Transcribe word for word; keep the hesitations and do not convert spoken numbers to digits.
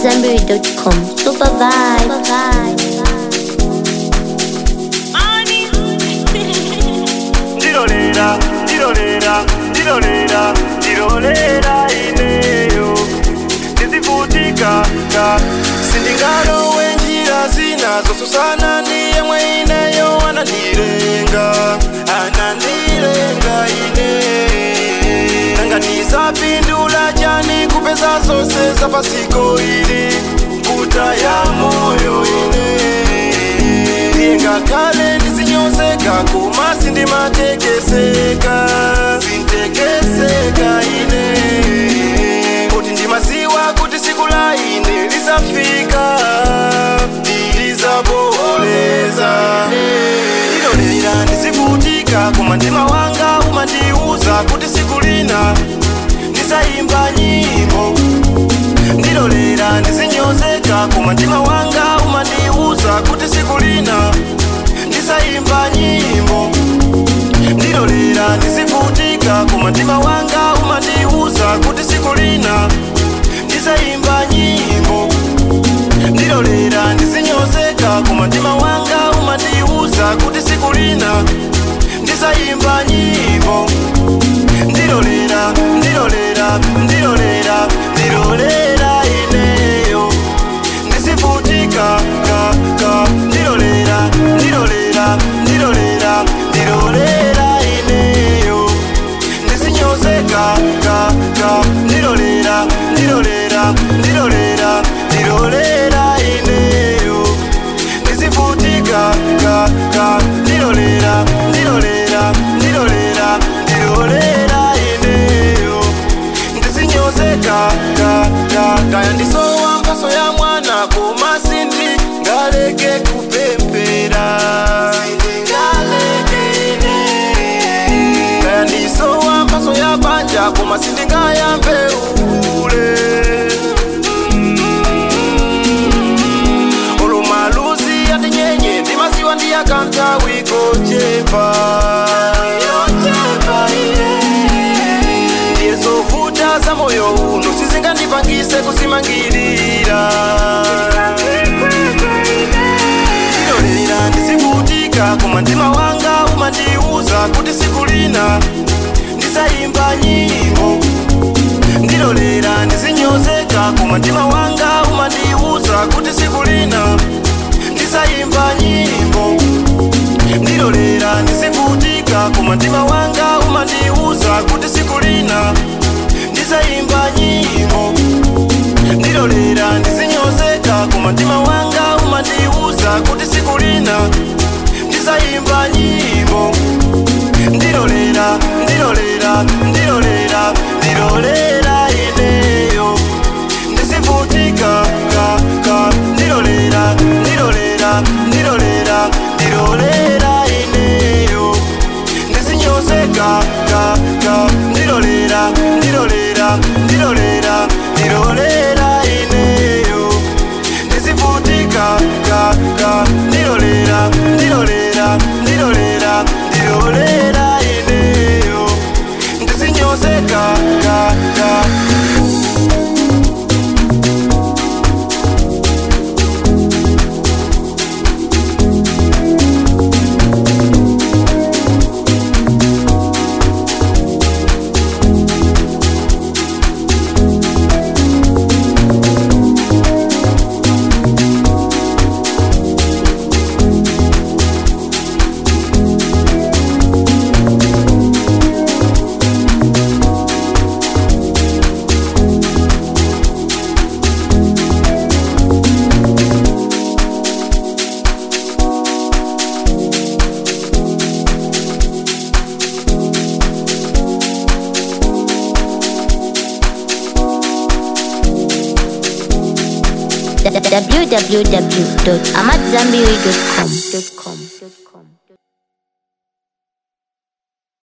amadzambiri dot com. Super vibe. Dirolera, dirolera, dirolera, dirolera ineyo Nizivutika ka Sindingano wenjira zinazo susana niye mweneyo ananirenga Ananirenga ine Nanganiza pindula jani kupeza zose za pasiko ili Mkuta ya moyo ine Yenga kale nizinyozeka kuma sindi matekeseka Sintekeseka ine Kuti ndimasiwa kuti siku la ine lisafika Lizaboleza Nilolera nisivutika kuma ndima wanga umandiuza kuti siku lina Nisaimba nyimbo Nilolera nisinyozeka kuma ndima wanga umandiuza kuti siku lina Nisaimba nyimbo Nilolera nisivutika kuma ndima wanga umandiuza kuti siku lina Nisaimba nyimbo Nilolera nisinyozeka kuma ndima wanga umandiuza kuti siku lina Nisaimba nyimbo Nilolera, nilolera, nilolera, nilolera ineyo Nisivutika ka ka nilolera, nilolera, nilolera, nilolera ineyo Nisinyozeka ka ka nilolera, nilolera, nilolera, nilolera ineyo Nisivutika ka ka nilolera, nilolera, nilolera, nilolera ineyo Nisinyozeka ka ka kaya ndisowa mpaso ya mwana kuma sindi ngaleke kupempera kaya ndisowa mpaso ya banja kuma sindi ngayambe ule olumaluzi yatinyenye ndimasiwa ndiyakanta wiko chepa Ndiyezovuta za moyo uno sizinga ndipangise kusimangirira Nilolera nisivutika kuma ndima wanga umandiuza kuti siku lina Nisaimba nyimbo Nilolera nisinyozeka kuma ndima wanga umandiuza kuti siku lina Nisaimba nyimbo Nilolera nisivutika kuma ndima wanga umandiuza kuti siku lina Nisaimba nyimbo Nilolera nisinyozeka kuma ndima wanga umandiuza kuti siku lina Nisaimba nyimbo Nilolera, nilolera, nilolera, nilolera ineyo Nisivutika ka ka nilolera, nilolera, nilolera, nilolera ineyo Nisinyozeka ka ka nilolera, nilolera, nilolera, nilolera ineyo Nisivutika ka ka nilolera, nilolera, nilolera, nilolera ineyo Nisinyozeka ka ka w w w dot amadzambiri dot com.